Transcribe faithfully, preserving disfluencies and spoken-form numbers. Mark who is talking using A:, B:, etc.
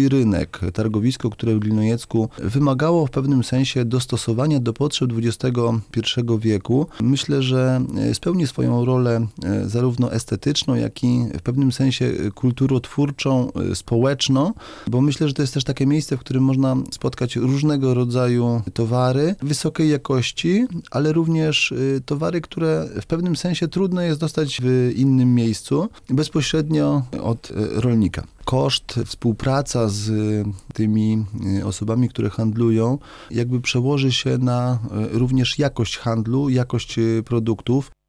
A: rynek, targowisko, które w Wilnojecku wymagało w pewnym sensie dostosowania do potrzeb dwudziestego pierwszego wieku. Myślę, że spełni swoją rolę zarówno estetyczną, jak i w pewnym sensie kulturotwórczą, społeczną, bo myślę, że to jest też takie miejsce, w którym można spotkać różnego rodzaju towary wysokiej jakości, ale również towary, które w pewnym sensie trudno jest dostać w innym miejscu, bezpośrednio od rolnika. Koszt, współpraca z tymi osobami, które handlują, jakby przełoży się na również jakość handlu, jakość produktów.